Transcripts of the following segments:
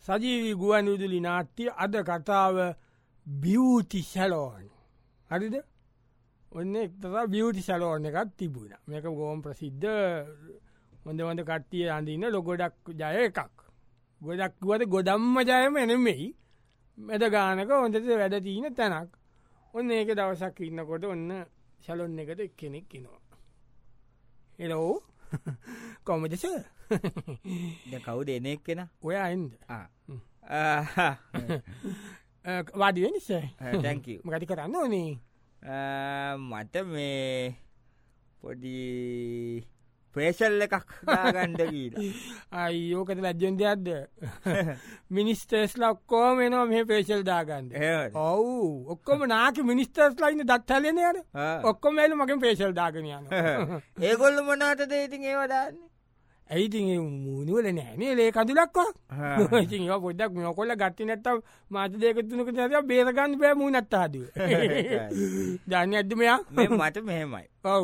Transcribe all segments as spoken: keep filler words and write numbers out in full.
සජීවී ගුවන් විදුලි නාට්‍ය අද කතාව බියුටි සැලෝන්. හරිද? ඔන්න එක්තරා බියුටි සැලෝන් එකක් තිබුණා. මේක බොහොම ප්‍රසිද්ධ හොඳ හොඳ කට්ටිය අඳින ලො ගොඩක් ජය එකක්. ගොඩක් කිව්වද ගොඩම්ම ජයම නෙමෙයි. මැද ගානක හොඳට වැඩ තියෙන තැනක්. ඔන්න ඒක දවසක් ඉන්නකොට ඔන්න සැලොන් එකට එක්කෙනෙක් එනවා. හෙලෝ කොහමද සර්? දැන් කවුද එන එක්කෙනා? ඔයා එන්න. ආ. වාඩි වෙන්න සර්. thank you. මොකද කරන්න ඕනේ? මට මේ පොඩි ෆේෂල් එකක් දාගන්න කියලා. අයියෝ කද ලැජ්ජෙන් දෙයක්ද? මිනිස්ටර්ස්ලා ඔක්කොම එනවා මේ ෆේෂල් දාගන්න. එහෙමද? ඔව් ඔක්කොම නාකි මිනිස්ටර්ස්ලා ඉන්නේ දත් හැලෙන්නේ යාර. ඔක්කොම ඇවිල්ලා මගෙන් ෆේෂල් දාගෙන යනවා. ඒගොල්ලෝ මොනවටද ඉතින් ඒව දාන්නේ? ඇයි ඉතින් ඒ මූණි වල නෑනේ ලේ කඳුලක් වා. ඉතින් ඒවා පොඩ්ඩක් මොකොල්ල ගත්තේ නැත්තම් මාස දෙක තුනක ඉඳලා බේර ගන්න බෑ මූණත් ආදුවේ. දන්නේ නැද්ද මෙයා? මේ මට මෙහෙමයි. ඔව්.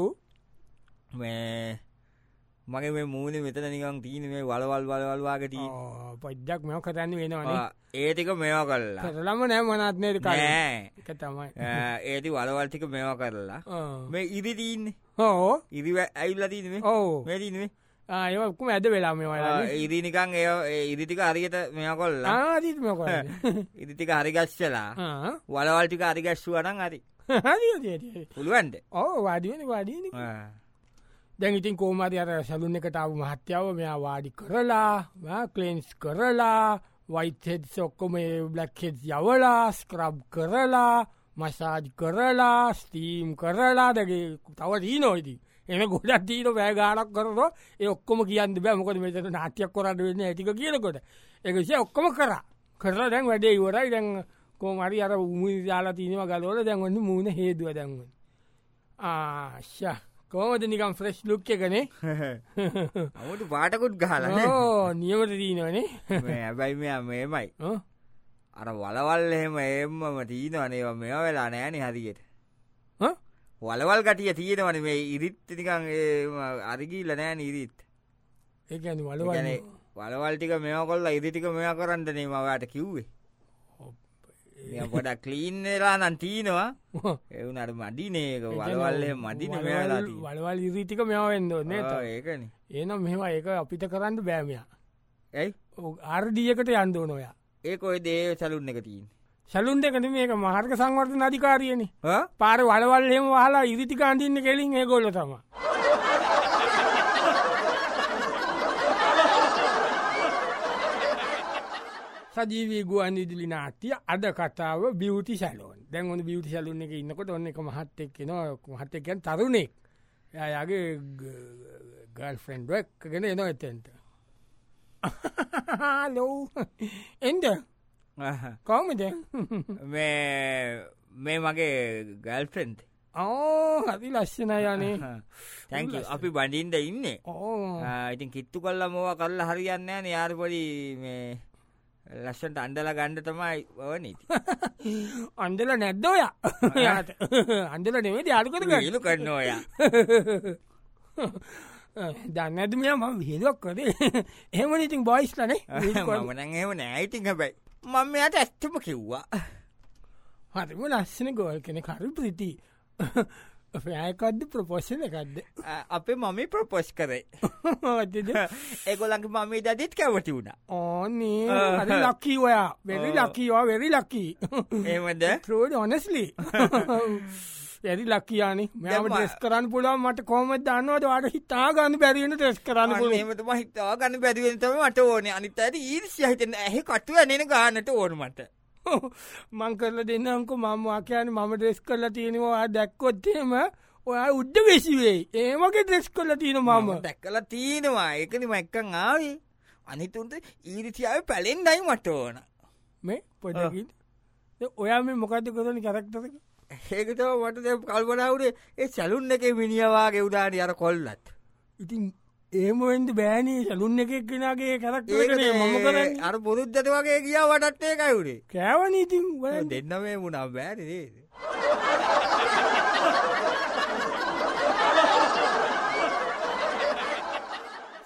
මේ මගේ මේ මූණේ මෙතන නිකන් තියෙන මේ වලවල් වලවල් වාගේ තියෙන. ඔව් පොඩ්ඩක් මේක කරන්න වෙනවනේ. ඒ ටික මේවා කරලා. කරලම නෑ මොනවත් නේද කරන්නේ. නෑ. ඒක තමයි. ඒ ටි වලවල් ටික මේවා කරලා. මේ ඉරි තියෙන්නේ. ඔව්. ඉරි ඇවිල්ලා තියෙන්නේ මේ. ඔව්. මේ තියෙන්නේ මේ. ආ ඒක ඔක්කොම ඇද වෙලා මේවා. ඉරි නිකන් ඒ ඉරි ටික හරියට මේවා කරලා. ආ හරියට මේක කරන්නේ. ඉරි ටික හරි ගැස්සලා. ආ. වලවල් ටික හරි ගැස්සුවා නම් හරි. හරි හරි. පුළුවන්ද? ඔව් වාඩි වෙන්න වාඩි වෙන්න. ආ. දැන් ඉතින් කොහොම හරි අර සලූන් එකට ආව මහත්තයව මෙයා වාඩි කරලා, මා ක්ලීන්ස් කරලා, වයිට් හෙඩ්ස් ඔක්කොම බ්ලැක් හෙඩ්ස් යවලා, ස්ක්‍රබ් කරලා, මසාජ් කරලා, ස්ටීම් කරලා දගේ තව තියෙනවා ඉතින්. එන ගොඩක් තියෙනවා වැය ගානක් කරනවා. ඒ ඔක්කොම කියන්න බෑ මොකද මෙතන නාට්‍යයක් කරන්න වෙන්නේ ටික කියනකොට. ඒක ඉතින් ඔක්කොම කරා. කරලා දැන් වැඩේ ඉවරයි. දැන් කොහොම හරි අර උමුයි දාලා තිනවා ගලවලා දැන් ඔන්න මූණ හේදුවා දැන් ඔන්න. ආෂා කොහොමද නිකන් ෆ්‍රෙෂ් ලුක් එකනේ? අමුතු පාටකුත් ගහලා නේ. ඕ නියමට තියෙනවනේ. මේ හැබැයි මෙයා මේමයි. අර වලවල් එහෙම එම්මම තියෙනවනේ ඒවා මේවා වෙලා නෑනේ හරියට. හ්ම්? වලවල් ගටිය තියෙනවනේ මේ ඉරිත් නිකන් ඒ අරි ගිහිල්ලා නෑනේ ඉරිත්. ඒ කියන්නේ වලවල්. ඒ කියන්නේ වලවල් ටික මේවා කරලා ඉරි ටික මේවා කරන්න නේ මම ඔයාලට කිව්වේ. නිකන් පොඩක් ක්ලීන් වෙලා නම් තියෙනවා. ඒ උනාට මඩිනේ ඒක වලවල් එහෙම මඩිනේ මේවලා තියෙන්නේ. වලවල් ඉරි ටික මේවා වෙන්න ඕනේ නේද? ඔව් ඒකනේ. එහෙනම් මෙහෙම ඒක අපිට කරන්න බෑ මෙයා. ඇයි? ආර් ඩී එකට යන්න ඕන ඔයා. ඒක ඔය දේ සලූන් එක තියෙන්නේ. සලූන් එක නෙමෙයි ඒක මාර්ග සංවර්ධන අධිකාරියනේ. හා? පාර වලවල් එහෙම වහලා ඉරි ටික අඳින්න කෙලින් ඒගොල්ලෝ තමයි. සජීවී ගුවන් විදුලි නාට්‍ය අද කතාව බියුටි සැලෝන්. දැන් ඔන්න බියුටි සැලෝන් එකේ ඉන්නකොට ඔන්න එක මහත්තයෙක් එනවා. මහත්තයෙක් කියන්නේ තරුණෙක්. එයාගේ ගර්ල්ෆ්‍රෙන්ඩ් එක්කගෙන එනවා එතෙන්ට. හලෝ. එන්න. කොහමද? මේ මේ මගේ ගර්ල්ෆ්‍රෙන්ඩ්. ඕ හරි ලස්සනයි අනේ. thank you. අපි බඳින්න ඉන්නේ. ඕ. ඉතින් කිට්ටු කළා මොවා කරලා හරියන්නේ නැහැ නේ. යාර පොඩි මේ ලස්සනට අඬලා ගන්න තමයි ඕනේ ඉතින්. අඬලා නැද්ද ඔයා? යාට. අඬලා නෙමෙයි අලු කරගන්න. විහිළු කරනවා ඔයා. දන්නේ නැද්ද මෙයා මම විහිළුවක් කරේ. එහෙමනේ ඉතින් බොයිස්ලා නේ. මම නම් එහෙම නෑ ඉතින් හැබැයි. මම මෙයාට ඇත්තම කිව්වා. හරිම ලස්සන ගෝල් කෙනෙක් හරි ප්‍රිටි. ෆෑකද්ද ප්‍රපෝෂන් එකක්ද? අපේ මමී ප්‍රපෝස් කරේ. ඔතෙද? ඒගොල්ලන්ගේ මමී දැදිත් කැමති වුණා. ඕනේ. හරි ලකී ඔයා. very lucky ඔයා very lucky. එහෙමද? Truly honestly. very lucky ආනේ. මම ඩ්‍රෙස් කරන්න පුළුවන් මට කොහොමද දන්නවද? ඔයාට හිතා ගන්න බැරි වෙන ඩ්‍රෙස් කරන්න පුළුවන්. එහෙම තමයි හිතා ගන්න බැරි වෙන තමයි මට ඕනේ. අනිත් අයට ඊර්ෂ්‍යා හිතෙන ඇහි කටු ඇනෙන ගන්නට ඕන මට. මං කරලා දෙන්නම්කෝ මම වා කියන්නේ මම ඩ්‍රෙස් කරලා තියෙනවා ඔයා දැක්කොත් එහෙම ඔයා උඩ වෙසි වෙයි. ඒ වගේ ඩ්‍රෙස් කරලා තියෙනවා මම. දැක්කලා තියෙනවා. ඒකනේ මම එක්කන් ආවේ. අනිත් උන්ට ඊර්ෂ්‍යාවේ පැලෙන්නයි මට ඕන. මේ පොඩකින්. දැන් ඔයා මේ මොකද්ද කරන්නේ කැරක්ටර් එක? ඒක තමයි මට දැන් කල්පනා වුනේ ඒ සැලුන් එකේ මිනිහා වාගේ උදාහරණ අර කොල්ලත්. ඉතින් එහෙම වෙන්න බෑනේ සැලුන් එකේ කෙනාගේ කැරක්ටර් එකනේ මම කරන්නේ. අර පුරුද්දට වගේ ගියා වටත් ඒකයි උනේ. කෑවනේ ඉතින් දෙන්න මේ වුණා බෑනේ නේද?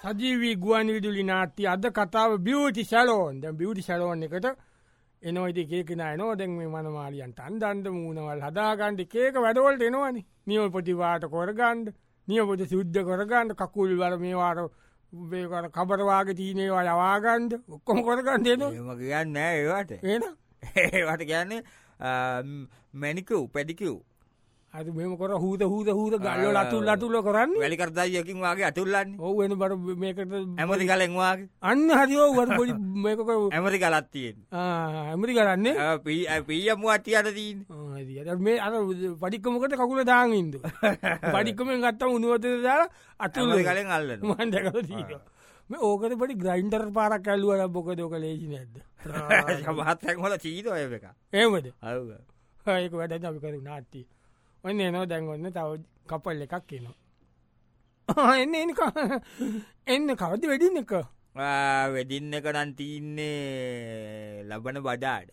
සජීවී ගුවන් විදුලි නාට්‍ය අද කතාව බියුටි සැලෝන්. දැන් බියුටි සැලෝන් එකට එනවා ඉතින් කේක නෑ නෝ දැන් මේ මනමාලියන්ට අන්දන්න මූණවල් හදාගන්න කේක වැඩවලට එනවනේ. නියම ප්‍රතිවාට කරගන්න, නියම ප්‍රති සුද්ධ කරගන්න, කකුල් වල මේවාට මේකට කබර වාගේ තියෙන ඒවා යවා ගන්න ඔක්කොම කරගන්න එනවා. එහෙම කියන්නේ නෑ ඒවට. එහෙනම් ඒවට කියන්නේ මැනිකියු පැඩිකියු. අද මෙහෙම කර හූත හූත හූත ගල්වල අතුල් අතුල් කරන්නේ. වැලි කරදයියකින් වාගේ අතුල්ලන්නේ. ඔව් වෙන බර මේකට ඇමරිකලෙන් වාගේ. අන්න හරි ඔව් අර පොඩි මේක ඇමරිකලක් තියෙන්නේ. ආ ඇමරිකලන්නේ. ආ පී පීයම් වාටියට තියෙන්නේ. ආ හරි. අර මේ අර පඩික්කමකට කකුල දාන් ඉන්න. පඩික්කමෙන් ගත්තම උණු වතුර දාලා අතුල් ඇමරිකලෙන් අල්ලනවා. මම දැකලා තියෙනවා. මේ ඕකට පොඩි ග්‍රයින්ඩර් පාරක් ඇල්ලුවා නම් මොකද ඔක ලේසි නැද්ද? සමහත් තැන් වල චීතෝ ඒක. එහෙමද? ඔව්. ඒක වැඩක් අපි කරු නාට්‍ය. ඔන්න එනවා දැන් ඔන්න තව කපල් එකක් එනවා. එන්න එන්න එන්න කවද වෙඩින් එක? වෙඩින් එක නම් තියන්නේ ලබන බඩාඩ.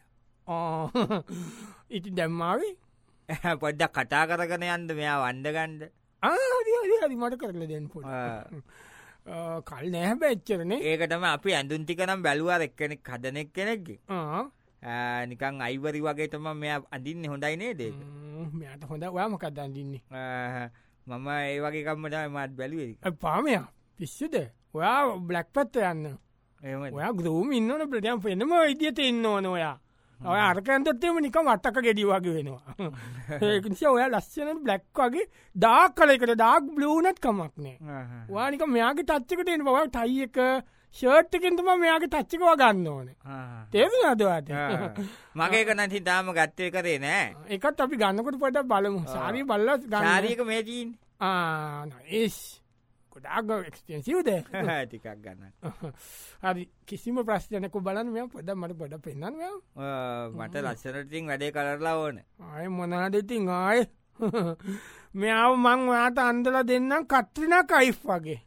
ඉතින් දැම්මාවේ පොඩ්ඩක් කතා කරගෙන යන්න මෙයා වණ්ඩ ගන්න. ආ හරි හරි හරි මට කරලා දෙන්න පොඩ්ඩක්. කල් නෑ හැබැයි එච්චරනේ. ඒකටම අපි ඇඳුම් ටික නම් බැලුවා එක්කෙනෙක් හදන එක්කෙනෙක්ගේ. ආ නිකන් අයිවරි වගේ තමයි මෙයා අඳින්නේ හොඳයි නේද ඒක? මෙයාට හොඳයි. ඔයා මොකක්ද අඳින්නේ? මම ඒ වගේ කම්ම තමයි මාත් බැලුවේ. පාමයා පිස්සුද? ඔයා බ්ලැක් පැත්ත යන්න. එහෙමද? ඔයා ග්‍රූම් ඉන්නවනේ බ්ලැක් වෙනම ඉදියට ඉන්න ඕනේ ඔයා. ඔයා අර කන්දත් එම නිකන් වට්ටක ගෙඩි වගේ වෙනවා. ඒක නිසා ඔයා ලස්සන බ්ලැක් වගේ ඩාර්ක් කලර් එකට ඩාර්ක් බ්ලූ නත් කමක් නෑ. ඔයා නිකන් මෙයාගේ ටච් එකට එන්න ඔයා ටයි එක ෂර්ට් එකෙන් තමයි මෙයාගේ ටච් එක වගන්න ඕනේ. තේරුණාද ඔයාට? මගේ එක නම් තාම ගත්තේ කරේ නෑ. ඒකත් අපි ගන්නකොට පොඩ්ඩක් බලමු. සාරිය බලලා ගන්න. සාරිය එක මේ තියෙන්නේ. ආ නයිස්. ගොඩාක් එක්ස්පෙන්සිව්ද? ටිකක් ගන්න. හරි කිසිම ප්‍රශ්නයක් නැකෝ බලන්න මෙයා පොඩ්ඩක් මට පොඩ්ඩක් පෙන්නන්න මෙයා. මට ලස්සනට ඉතින් වැඩේ කරලා ඕනේ. ආයේ මොනවාද ඉතින් ආයේ. මෙයාව මං ඔයාට අන්දලා දෙන්නම් කට්‍රිනා කයිෆ් වගේ.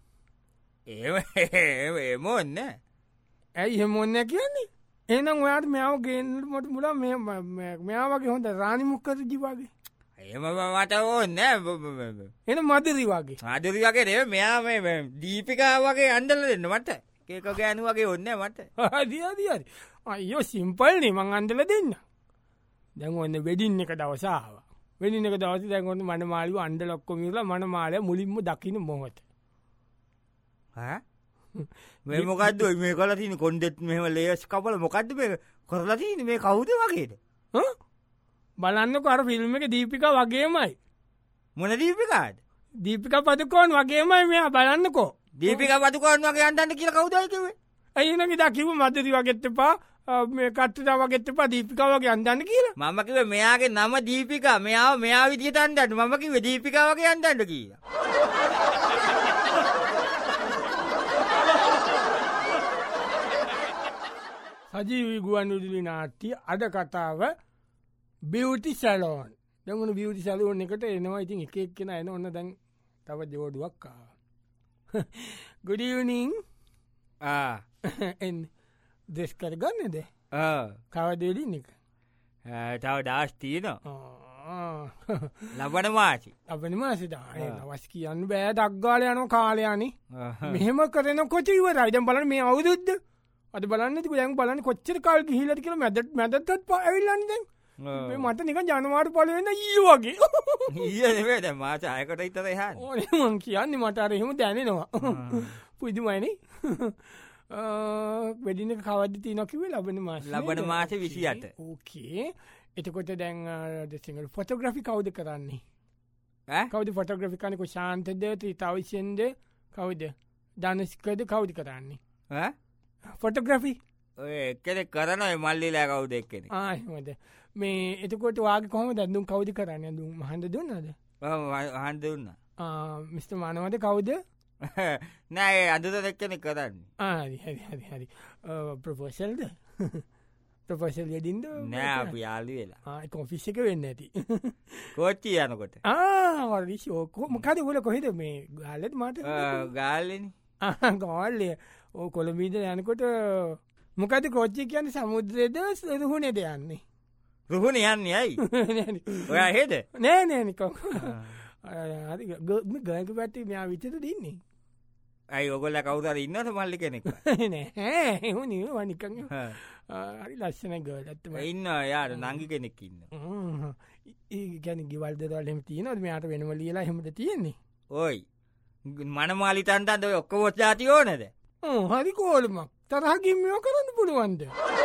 ඒ මොන්න ඇයි හෙමොන්න කියන්නේ එනම් ඔයාට මෙයාව ගේන්නට මොට මුලා මෙයා වගේ හොඳ රාණි මුක්කරජි වගේ එම මට ඕන්න එන මදරි වගේ අදරි වගේ මෙයා මේ දීපිකා වගේ අන්දල දෙන්න මට ඒක ගෑනු වගේ ඔන්න මට දියදියරි අයෝ සිම්පල්නේ මං අන්දල දෙන්න දැන් ඔන්න වෙඩින් එක දවසාාව වෙඩින් එක දවස දැන්ගොන්න මන මාලිව අන්ඩ ලොක්කොමිලා මන මාලය මුලින්ම දකින මොහොත මේ මොකක්ද මේ කල තින කොන්ඩෙත් මෙම ලේස් කපල මොකක්ද මේ කොරලා තින මේ කවුද වගේද බලන්න කර ෆිල්ම් එක දීපික වගේමයි මොන දීපිකාට දීපික පතුකෝන් වගේමයි මෙයා බලන්නකෝ දීපික පතුකෝන් වගේ අන්ටන්න කියල කවුදයිකවේ ඇයිනකි දකිව මදදි වගෙත්ත පා මේ කට්ටා වගෙත්ත පා දීපිකා වගේ අන්දන්න කියලා මමකිව මෙයාගේ නම දීපික මෙයාව මෙයා විදිට අන්ඩට මකිව දීපිකා වගේ අන්දන්න කියලා සජීවී ගුවන් විදුලි නාට්‍ය අද කතාව බියුටි සැලෝන්. දැන් ඔන්න බියුටි සැලෝන් එකට එනවා ඉතින් එක එක්කෙනා එන ඔන්න දැන් තව ජෝඩුවක් ආවා. good evening. ආ එන් ඩ්‍රෙස් කරගන්නද? ආ කවද එළින් එක? තව දාස් තියෙනවා. ආ ලබන මාසෙ. ලබන මාසෙද? අවස් කියන්න බෑ ඩග්ගාල යනවා කාලය අනේ. මෙහෙම කරනකොට ඉවරයි. දැන් බලන්න මේ අවුරුද්ද අද බලන්න දැන් බලන්න කොච්චර කාල ගිහිල්ලාද කියලා මැදට මැදටත් ඇවිල්ලානේ දැන්. මේ මට නිකන් ජනවාරි පළවෙනිද ඊයේ වගේ. ඊයේ නෙමෙයි දැන් මාස හයකට විතර එහානේ. ඕනේ මං කියන්නේ මට අර එහෙම දැනෙනවා. පුදුමයිනේ. අ වෙඩින් එක කවද්ද තියෙනවා කිව්වේ ලබන මාසේ. ලබන මාසේ විසිඅට. ඕකේ. එතකොට දැන් සිංගල් ෆොටෝග්‍රැෆි කවුද කරන්නේ? ඈ කවුද ෆොටෝග්‍රැෆි කරන්නේ? කොෂාන්තද ත්‍රිතාවිෂෙන්ද කවුද? ධනස්කද කවුද කරන්නේ? ඈ ෆොටෝග්‍රැෆි ඔය එක්කෙනෙක් කරනවා මල්ලිලා කවුද එක්කෙනෙක්. ආ එහෙමද. මේ එතකොට වාගේ කොහොමද දුම් කවුද කරන්නේ? දුම් මහන්ද දුන්නද? ඔව් මහන්ද දුන්නා. ආ මිස්ටර් මානවද කවුද? නෑ ඒ අඳුර එක්කෙනෙක් කරන්නේ. ආ හරි හරි හරි හරි. ප්‍රොපෝසල්ද? ප්‍රොපෝසල් වෙඩින්ද? නෑ අපි යාළු වෙලා. ආ ඒක ඔෆිස් එක වෙන්න ඇති. කෝච්චිය යනකොට. ආ හරි ෂෝක් මොකද ඔයගොල්ලෝ කොහෙද මේ ගාල්ලේද මාට? ගාල්ලේනේ. ආ ගාල්ලේ. ඕ කොළඹීද යනකොට මොකද කෝච්චිය කියන්නේ සමුද්‍රයේද රුහුණේද යන්නේ? රුහුණේ යන්නේ ඇයි? ඔයා හෙද? නෑ නෑ නිකන්. හරි ගොඩක් පැත්තේ මෙයා විතරද ඉන්නේ. ඇයි ඔගොල්ල කවුතර ඉන්නට මල්ලි කෙනෙක් නෑ එහුනි වනිකං හරි ලස්සන ගලත්ම ඉන්න යාට නංගි කෙනෙක් ඉන්න ඒ ගැන ගිවල්දවල් හෙම තියනොත් මෙයාට වෙනම ලියලා හෙමට තියෙන්නේ ඔයි මනමාලිතන්තන්ද ඔක්කොවොත් ජාති ඕනද හරි කෝලමක් තරහගිම්මෝ කරන්න පුළුවන්ද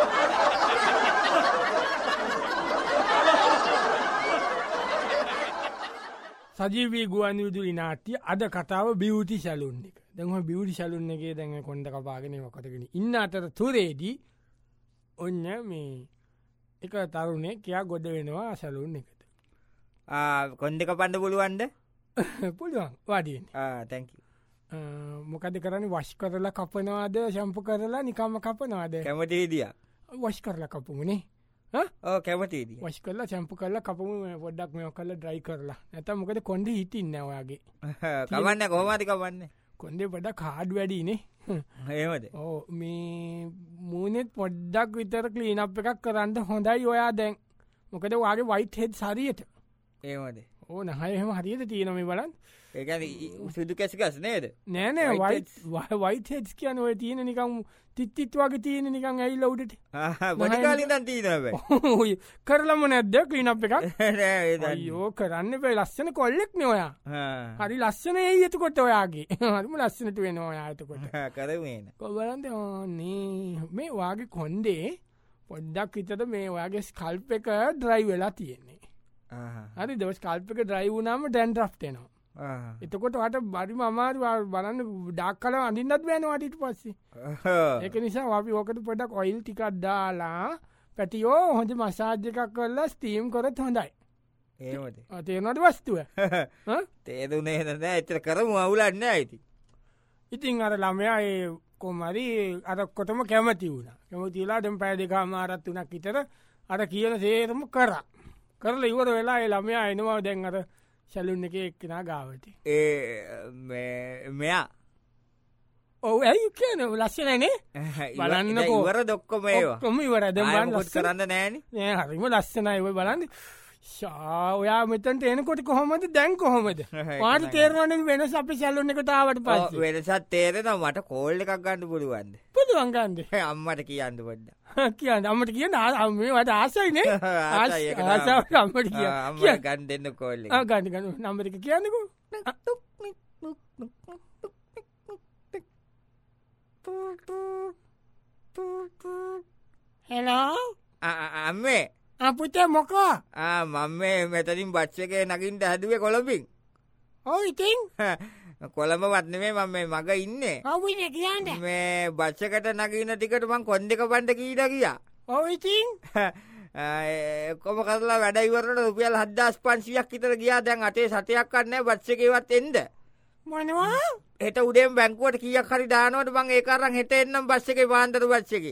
සජීවී ගුවන් විදුලි නාට්‍ය අද කතාව බියුටි සැලුන් එක දැම බියුටි සැලුන් එකේ දැඟ කොඩ කපාගෙන කටගෙන ඉන්න අතර තුරේදී ඔන්න මේ එක තරුණේ කියා ගොඩ වෙනවා සැලුන් එකට කොන්්ඩ කපන්ඩ පුළුවන්ද පුළුවන් වාඩියෙන් තැක මොකද කරන්න වශ් කරලා කපනවාද ශම්ප කරලා නිකම්ම කපනවාද කැමතිේදිය වශ් කරලා කපුමනේ කැමතිේදී වශ් කරලා චැම්ප කරලා කපම පොඩ්ඩක් මෙ කල්ල ඩ්‍රයි කරලා ඇත මොකද කොඩ හිටින්නවාගේ කවන්න කොහමති කවන්න කොන්දේ පොඩ කාඩ් වැඩීනේ ඒමද ඕ මේ මූනෙත් පොඩ්ඩක් විතර කලීනප් එකක් කරන්න හොඳයි ඔයා දැන් මොකද වගේ වයිට හෙත් සරියට ඒමද ඕ නහයහෙම හරියට තියෙනම බලන් ඒ සුදු කැසිකස් නේද නෑනෑ වයිට හෙට්ස් කියන ඔය තියෙන නිකම් තිත්තිත් වගේ තියෙන නිකං ඇයි ලව්ඩට ගොඩිකාලිදන් තිීනව කරලම නැද්ද කීනප් එකක් යෝ කරන්න පේ ලස්සන කොල්ලෙක් නොයා හරි ලස්සන ඒ ඇතකොට ඔයාගේ හරිම ලස්සනට වෙනවා යාතකොට කරමේන කොබලන්ද ඕන්නේ මේ වාගේ කොන්්ඩේ පොඩ්ඩක් විතට මේ ඔයාගේ ස්කල්ප එක ඩ්‍රයි වෙලා තියෙන්නේ හරි දවස් කල්පක ඩ්‍රයි වුනාම ටැන් ්‍රෆ්ටනවා එතකොට වට බරිම අමාරු බලන්න ඩක් කල අඳින්නත් බෑන වටට පස්සේ ඒක නිසා අපි ඕකට පොඩක් ඔයිල් ටිකක් දාලා පැටියෝ හොඳ මසාජ්‍ය එකක් කරලා ස්තීම් කොරත් හොඳයි ඒමට තේනොට වස්තුව තේදුනේ ද එතර කරමු අවුලන්න ඇති ඉතින් අර ළමයා ඒ කොමරි අරක්කොටම කැමති වුණ කැමතිලා ටම් පෑ දෙකා මාරත් වනක් ඉතර අර කියන සේරම කර කරල ඉවර වෙලා ඒ ළමයා එනවා දැන් අර සැලුන් එක එක්කෙනා ගාවති ඒ මෙයා ඔව ඇයි කියන ලස්සනනේ බලන්න ඉවර දොක්කොම ඒවා කොම ඉවරද ගොත් කරන්න නෑන හරිම ලස්සනයිව බලන්න ශාවයා මෙතන්ට එනකොට කොහොමද දැන් කොහොමද වාට තේරවන වෙන අපි සැල්ලුන්න එකතාවට පස් වෙනසත් තේරෙන මට කෝල්ල එකක් ගන්න පුළුවන්ද පුළුවන්ගන්ද අම්මට කියන්න පොඩ්ඩ කියන්න අම්මට කියන්න අමට ආසයිනේ අම්මට කිය ගන් දෙන්න කොල්ල ගන්න ගන්න නම්බරික කියන්නකු හෙලෝ අම්මේ අපපුතේ මොකෝ මම මෙතලින් බච්චක නගින්ට හැදුවේ කොළඹින් ඕ ඉතින් කොළඹ වත්නේ මම මග ඉන්න ඔවුන කියන්න මේ බච්චකට නගීන ටිකට මං කොන් දෙක පන්ට කීට කියා ඔව ඉතින් කොම කරලා වැඩයිවරට රුපියල් හද්දාස් පන්සියක් ඉතර ගියා දැන් අටේ සතයක් කන්න බච්චකවත් එන්ද මොනවා එට උඩෙන් බැංකුවට කියක් හරි දානවට බං ඒකරන් හෙට එන්නම් බස්සක පාන්තර බච්චක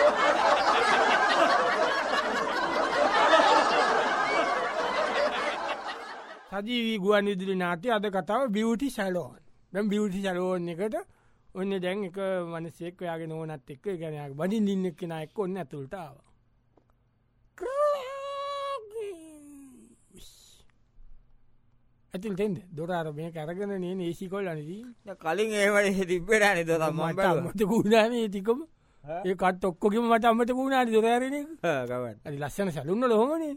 සජීවී ගුවන් විදුලි නාට්‍ය අද කතාව බියුටි සැලෝන් දැන් බියුටි සැලෝන් එකට ඔන්න දැන් එක මනසෙක් ඔයාගේ නෝනත් එක්ක ගැනයක් බඳින් ඉන්න කෙනා එක්ක ඔන්න ඇතුළට ආවා ඇතුළට එන්න දොර අර මේක අරගෙන නේ ඒසි කොල්ලනේ කලින් ඒවට තිබ්බේනේ දොර මට අම්මට කුණානේ ටිකම ඒ කට් ඔක්කොගෙම මට අම්මට කුණානේ දොර ඇරෙන එක ගමන් හරි ලස්සන සැලුන් වල ඔහොමනේ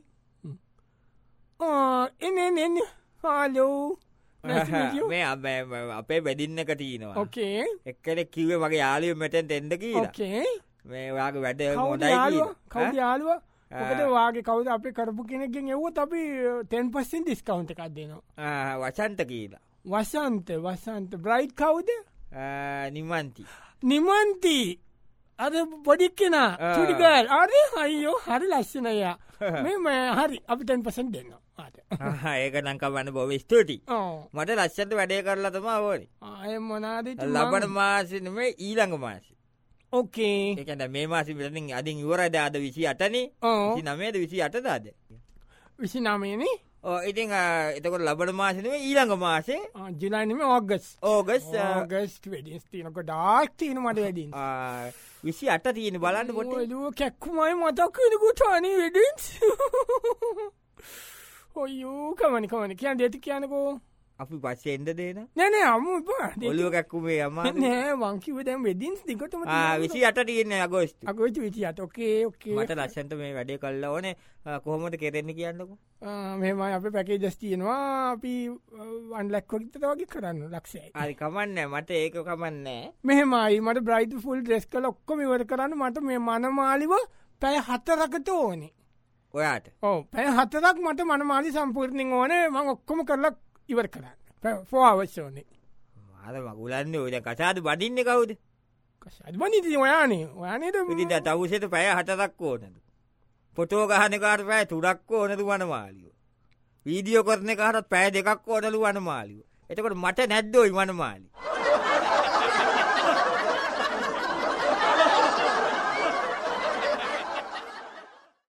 එන්න එන්න එන්න හාලෝ මේ අපේ බැදින්න එක තියනවා ඕකේ එක්කෙනෙක් කිව්වේ මගේ යාළුවෝ මෙතෙන්ට එන්න කියලා ඕකේ මේ වාගේ වැඩ හොඳයි කියලා කවුද යාළුවා මොකද වාගේ කවුද අපි කරපු කෙනෙක්ගෙන් එව්වොත් අපි ටෙන් පර්සන්ට් ඩිස්කවුන්ට් එකක් දෙනවා වසන්ත කියලා වසන්ත වසන්ත බ්‍රයිට් කවුද නිමන්ති නිමන්ති අද පොඩි කෙනා චුටි ගර්ල් අරේ අයියෝ හරි ලස්සනයා මේ හරි අපි ටෙන් පර්සන්ට් දෙන්න ඒක නංක වන්න බොව ස්තුතියි මට ලස්සට වැඩේ කරලා තම ඕනි අය මොනාද ලබන මාසින මේ ඊළඟ මාසි ඕකේ ඒකද මේ මාසි පිළින් අදින් ඉවරද අද විසි අටනේ විසි නමයද විසි අටදාද විසි නමයනේ ඕ ඉතින් එතකොට ලබන මාසිනම ඊළඟ මාසේ ජුලයිනම ඕගස් ඕගස් ගස් වැඩිස් තියනක ඩාක් තියන මට වැඩින් විසි අට තියෙන බලන්න පොට කැක්කුමයි මතක්කනකුටනේ වැඩින්ස් ඔයෝ කමනි කමන කියන්න ඇති කියනකෝ අපි පස්සේ එන්ඩ දේන නැනේ අමු ඔලුව කැක්කුමේ අම නෑ වංකිව දැම් වෙදින්ස් දිකටම විසි අට තියන්න අගෝස්ට අගෝච විචි අත ෝකේ ෝකේ මට ලක්ෂන්ට මේ වැඩේ කල්ලා ඕනේ කොහොමට කෙරෙන්නේ කියන්නකු මෙම අප පැකේ ජස්තියනවා අපි වන්ලක්කොගිතත වගේ කරන්න ලක්ෂයි අරි කමන්න මට ඒක කමන්නෑ මෙහෙමයි මට බ්‍රයිට ෆුල් ්‍රෙස් කල ඔක්කොම ඉවර කරන්න මට මේ මනමාලිව පැය හතරකට ඕනේ ඔයාට ඕ පැය හතරක් මට මනමාලි සම්පූර්ණින් ඕනේ මං ඔක්කොම කරලක් ඉවර කරන්න ෆෝ අවශ්‍යෝනේ අද මගුලන්න ඔය කසාද බඩින්න කවුද කසාද බනිති ඔයානේ ඔයානට විදිට තවසට පැය හටදක් ඕනද පොටෝ ගහනකාට පැය තුඩක් ඕනද වනමාලියෝ වීදියෝ කරන කාටත් පැය දෙකක් ඕනලු වනමාලියෝ එතකොට මට නැද්දෝයි වනමාලි